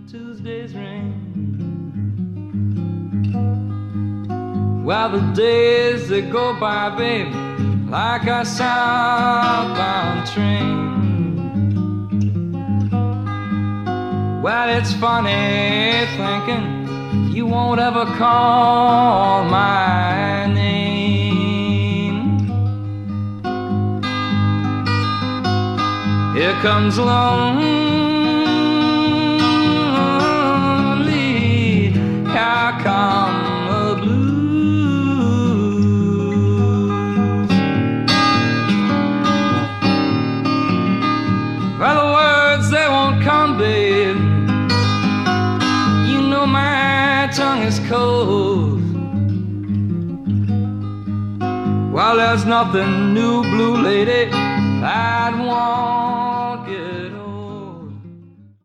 Tuesday's rain. Well, the days that go by, babe, like a southbound train. Well, it's funny thinking you won't ever call my name. Here comes lonely, here come the blues. Well, the words, they won't come, babe. You know my tongue is cold. Well, there's nothing new, blue lady, I'd want.